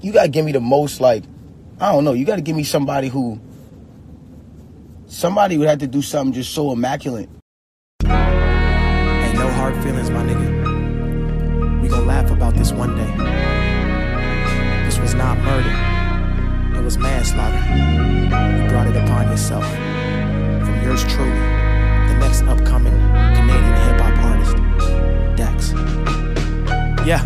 you gotta give me the most, like, I don't know, you gotta give me somebody would have to do something just so immaculate. Ain't no hard feelings, my nigga. We gon' laugh about this one day. This was not murder. It was manslaughter. You brought it upon yourself. From yours truly, the next upcoming Canadian hip-hop artist, Dax. Yeah.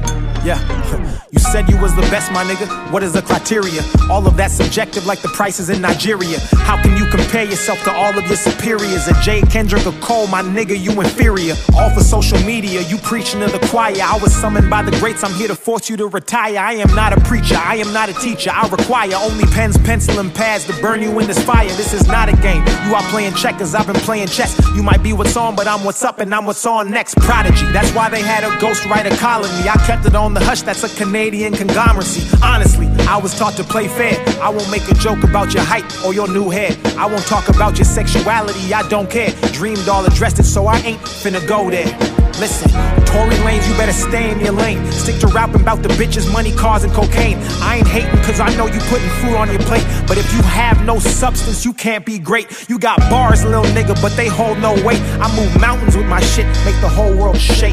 You said you was the best, my nigga. What is the criteria? All of that subjective like the prices in Nigeria. How can you compare yourself to all of your superiors? A Jay, Kendrick, or Cole, my nigga, you inferior. All for social media, you preaching to the choir. I was summoned by the greats, I'm here to force you to retire. I am not a preacher, I am not a teacher. I require only pens, pencil, and pads to burn you in this fire. This is not a game, you are playing checkers, I've been playing chess. You might be what's on, but I'm what's up and I'm what's on next. Prodigy, that's why they had a ghostwriter calling me. I kept it on the hush, that's a Canadian conglomerate. Honestly, I was taught to play fair. I won't make a joke about your height or your new hair. I won't talk about your sexuality, I don't care. Dreamed all addressed it, so I ain't finna go there. Listen, Tory Lanez, you better stay in your lane. Stick to rapping about the bitches, money, cars, and cocaine. I ain't hating cause I know you putting food on your plate. But if you have no substance, you can't be great. You got bars, little nigga, but they hold no weight. I move mountains with my shit, make the whole world shake.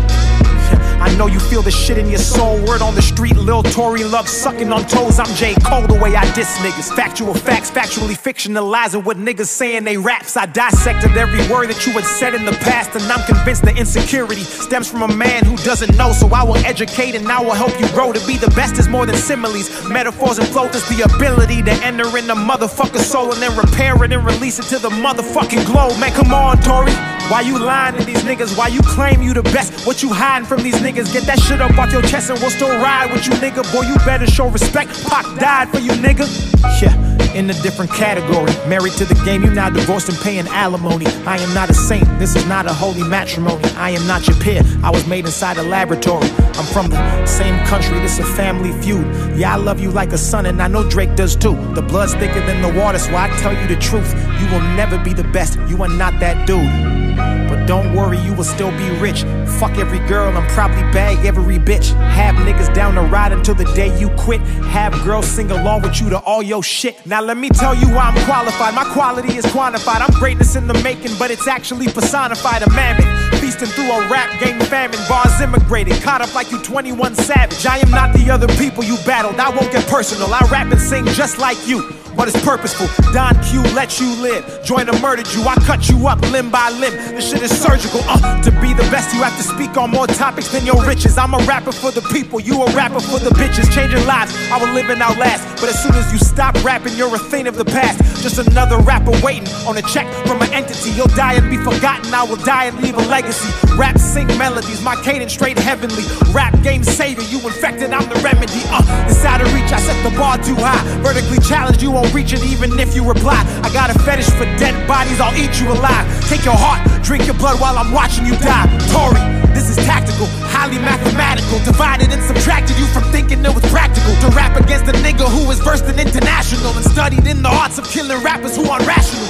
I know you feel the shit in your soul. Word on the street, Lil Tory love sucking on toes. I'm J. Cole the way I diss niggas. Factual facts, factually fictionalizing what niggas saying they raps. I dissected every word that you had said in the past, and I'm convinced the insecurity stems from a man who doesn't know. So I will educate and I will help you grow. To be the best is more than similes, metaphors and flows. It's the ability to enter in the motherfucker's soul and then repair it and release it to the motherfucking globe. Man, come on, Tory. Why you lying to these niggas? Why you claim you the best? What you hiding from these niggas? Get that shit up off your chest and we'll still ride with you, nigga. Boy, you better show respect. Pac died for you, nigga. Yeah, in a different category. Married to the game, you now divorced and paying alimony. I am not a saint, this is not a holy matrimony. I am not your peer, I was made inside a laboratory. I'm from the same country, this a family feud. Yeah, I love you like a son and I know Drake does too. The blood's thicker than the water, so I tell you the truth. You will never be the best, you are not that dude. But don't worry, you will still be rich. Fuck every girl and probably bag every bitch. Have niggas down to ride until the day you quit. Have girls sing along with you to all your shit. Now let me tell you why I'm qualified. My quality is quantified. I'm greatness in the making, but it's actually personified. A mammoth feasting through a rap game famine. Bars immigrated, caught up like you 21 Savage. I am not the other people you battled. I won't get personal. I rap and sing just like you, but it's purposeful. Don Q let you live. Joyner murdered you, I cut you up limb by limb. This shit is surgical. To be the best, you have to speak on more topics than your riches. I'm a rapper for the people, you a rapper for the bitches. Changing lives, I will live and outlast. But as soon as you stop rapping, you're a thing of the past. Just another rapper waiting on a check from an entity. You'll die and be forgotten, I will die and leave a legacy. Rap, sing melodies, my cadence straight heavenly. Rap game savior, you infected, I'm the remedy. It's out of reach, I set the bar too high. Vertically challenged, you won't reach it even if you reply. I got a fetish for dead bodies, I'll eat you alive. Take your heart, drink your blood while I'm watching you die. Tory, this is tactical, highly mathematical. Divided and subtracted you from thinking it was practical. To rap against a nigga who is versed in international and studied in the arts of killing rappers who are rational.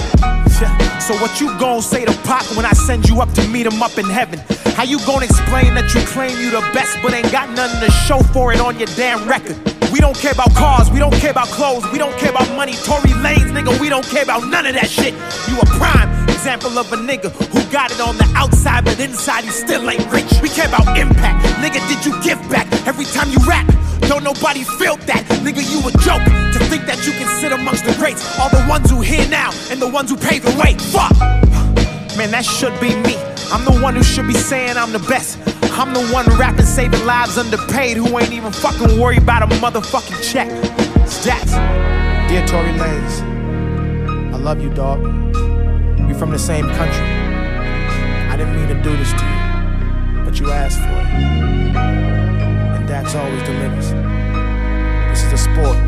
So what you gon' say to Pac when I send you up to meet him up in heaven? How you gon' explain that you claim you the best but ain't got nothing to show for it on your damn record? We don't care about cars, we don't care about clothes, we don't care about money. Tory Lanez, nigga, we don't care about none of that shit. You a prime example of a nigga who got it on the outside, but inside he still ain't rich. We care about impact, nigga, did you give back every time you rap? Don't nobody feel that, nigga, you a joke. To think that you can sit amongst the greats, all the ones who here now and the ones who paved the way. Fuck, man, that should be me. I'm the one who should be saying I'm the best. I'm the one rapping, saving lives underpaid, who ain't even fucking worried about a motherfucking check. Stats. Dear Tory Lanez, I love you, dog. We from the same country. I didn't mean to do this to you, but you asked for it. And Dax always delivers. This is a sport.